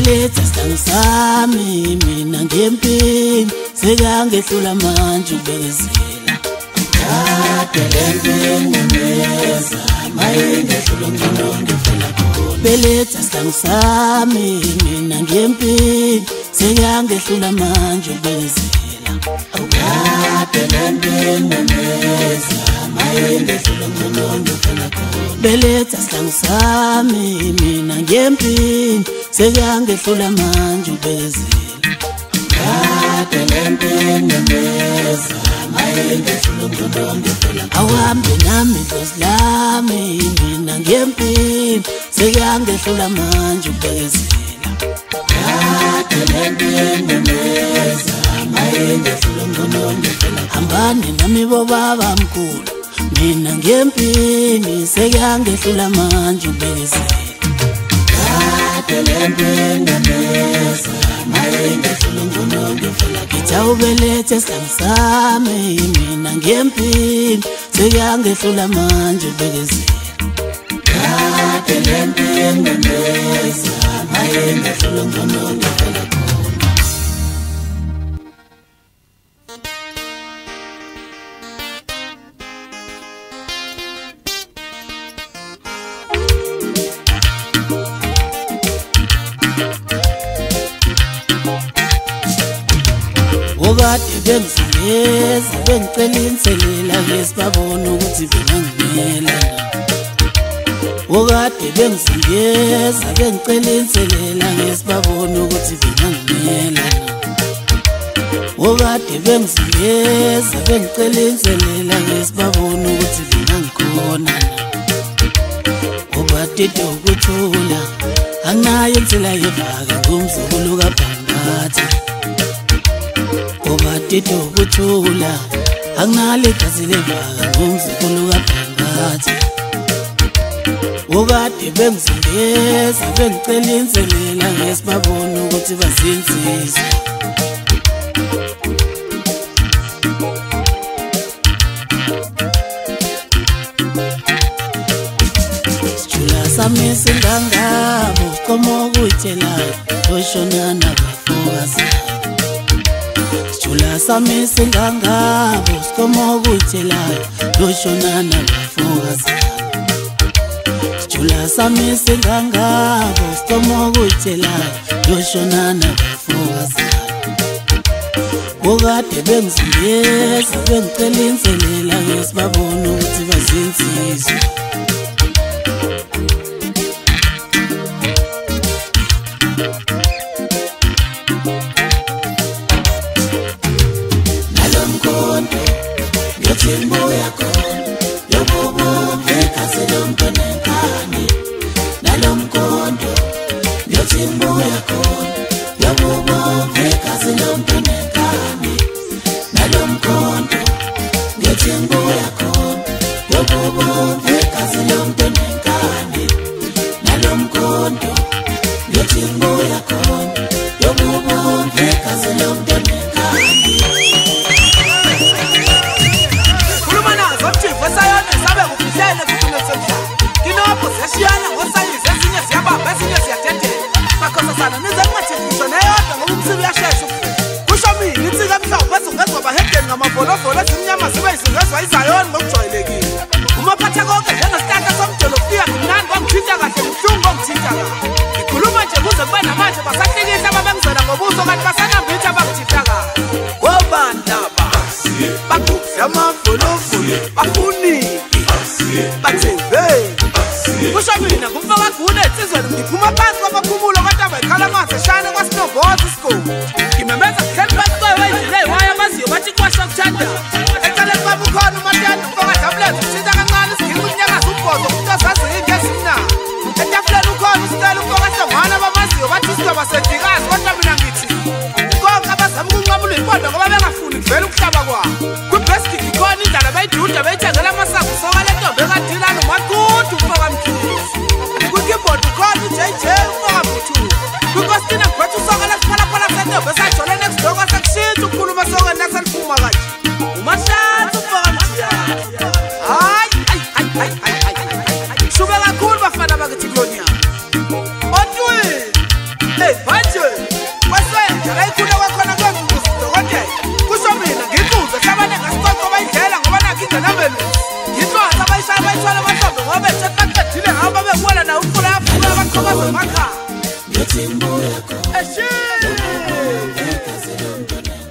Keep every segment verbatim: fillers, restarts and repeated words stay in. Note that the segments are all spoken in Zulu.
beletha sangisami mina ngempini sekangehlula manje ubekezela kade lempini ngeza mayingehlula ngcono ngifela khona beletha sangisami mina ngempini sekangehlula manje ubekezela kade lempini ngeza mayingehlula ngcono ngifela khona beletha sangisami mina ngempini sekangehlula manje ubekezela kade lempini ngeza mayingehlula ngcono ngifela khona awuhambe nami dlozi lami mina ngempini sekangehlula manje ubekezela kade lempini ngeza mayingehlula ngcono ngifela hambani nami bobaba mkhulu mina ngempini sekangehlula manje ubekezela kade lempini ngeza mayingehlula ngcono ngifela kitha ubelethe sangisami mina ngempini sekangehlula manje ubekezela kade lempini ngeza mayingehlula ngcono ngifela khona Okade bengizungeza bengicela inselela ngesibabona ukuthi bengangimela Okade bengizungeza bengicela inselela ngesibabona ukuthi bengangimela Okade bengizungeza bengicela inselela ngesibabona ukuthi bengangikhona Obade dokuthula anginayo insela yevaka ngumzukulu kaBhambatha Obade dokuthula anginale gazi levaka ngumzukulu kaBhambatha Okade bengizungeza bengicela inselela ngesibabona ukuthi bazinzise Sijula sami singangabo komo kuyitshelayo oshonana bafokazi Sijula sami singangabo komo kuyitshelayo oshonana bafokazi Sijula sami singangabo komo kuyitshelayo oshonana bafokazi Okade bengizungeza bengicela inselela ngesibabona ukuthi bazinzise Nalomkondo yothimbo yakho yobobo ngekaze lompenenkani Nalomkondo yothimbo yakho yobobo ngekaze lompenenkani Nalomkondo yothimbo yakho yobobo ngekaze lompenenkani Nalomkondo yothimbo yakho yobobo ngekaze lompenenkani Siyana ngosayise esinye siyabamba esinye siyathetela makhosa sana nize kungathethiswa neyodwa ngoba umsibi uyashesha kusho mina insika mhlawumbe bese ungezwa bahedeni ngamavolofolo ezimnyama zibe yisingezwa izayoni ngokujwayelekile uma phatha konke njengesitaka somjolo kufika kumnandi kwangithinta kahle buhlungu ngongithinta kahle ngikhuluma nje kuze kube namanje basahlikihla ababengizela ngobuso kanti basanambitha abangithinta kahle obandaba bakukuse amavolofolo bafunile bathembe Kusho mina kumfaka gune etsizweni ngiphuma phansi kwabakhumulo kodwa bayikhala amanzi eshane kwaSinovoza isikole ngimemeza kuhleli phansi kwewayindile waya baziyo bathi kwasha kuthanda eceleni kwami ukhona umatenda umfaka tablet ushintsha kancane isigidi kunyakaza ubhozo umuntu ozaziyo ingesimna etafuleni ukhona usitela umfaka hlongwana abamaziyo bathi usidoba sedikazi kodwa mina ngithi konke abazama ukunqabula impondo ngoba bengafuni kuvela ukuhlaba kwabo kwibasket ikhona indlela bayiduda bayithengela amasango soka le ntombi ekadila nomaqudu umfaka mthulisi kwikeyboard ukhona uJ J umfaka mthulu kwikostina ngiphethe usoka lesiphalaphala sentombi esajole next door kwasekushintsha ukukhuluma soka nakusaliphuma kanje umahlanzi umfaka mthulu hayi hayi hayi hayi shube kakhulu bafana bakithi kulonyaka otwini hey ngena ambulance ngithola abayishaya bayithwala amahlobo ngoba ethethathile hamba bekwela na umfula yafuka abaqhakaza emakhaya eshi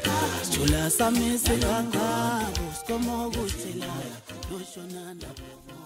Samisi kangabo sikomo kuthela loshonanda